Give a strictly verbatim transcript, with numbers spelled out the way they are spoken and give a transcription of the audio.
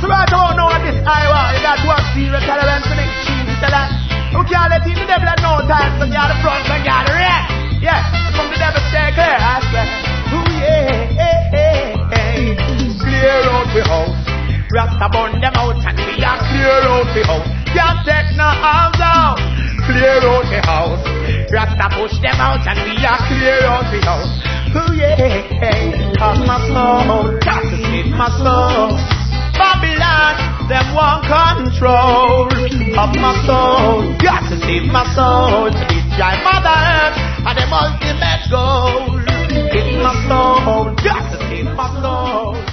Right about now at this Iowa, you got one serious element to make cheese to that. We can't let in the devil at no time, so you're the front and you're the rear. Yeah, from the devil stay clear, I swear. Ooh yeah, hey, hey, hey. Clear out the house. Rasta burn them out and we are clear out the house. Can't take no arms out. Clear out the house. Rasta push them out and we are clear out the house. Ooh yeah, hey. Cause my soul, got to save my soul. Babylon, them want control of my soul. Got to save my soul to destroy Mother Earth and the ultimate goal. It's my soul, got to save my soul.